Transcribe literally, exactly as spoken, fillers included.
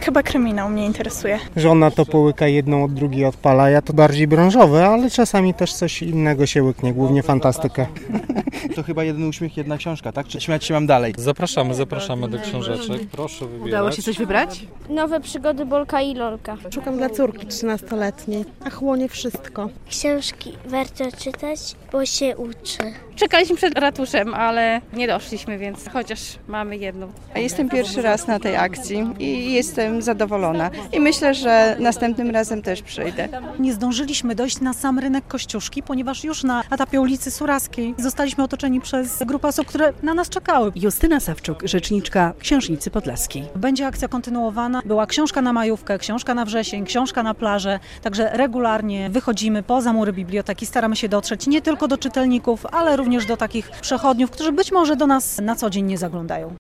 Chyba kryminał mnie interesuje. Żona to połyka, jedną od drugiej odpala, ja to bardziej branżowe, ale czasami też coś innego się łyknie, głównie fantastykę. To chyba Jeden uśmiech, jedna książka, tak? Czy śmiać się mam dalej? Zapraszamy, zapraszamy do książeczek. Proszę wybierać. Udało się coś wybrać? Nowe przygody Bolka i Lolka. Szukam dla córki trzynastoletniej, a chłonie wszystko. Książki warto czytać, bo się uczy. Czekaliśmy przed ratuszem, ale nie doszliśmy, więc chociaż mamy jedną. Jestem pierwszy raz na tej akcji i jestem zadowolona. I myślę, że następnym razem też przyjdę. Nie zdążyliśmy dojść na sam rynek Kościuszki, ponieważ już na etapie ulicy Suraskiej zostaliśmy otoczeni przez grupę osób, które na nas czekały. Justyna Sawczuk, rzeczniczka Książnicy Podlaskiej. Będzie akcja kontynuowana. Była książka na majówkę, książka na wrzesień, książka na plażę. Także regularnie wychodzimy poza mury biblioteki, staramy się dotrzeć nie tylko do czytelników, ale również do takich przechodniów, którzy być może do nas na co dzień nie zaglądają.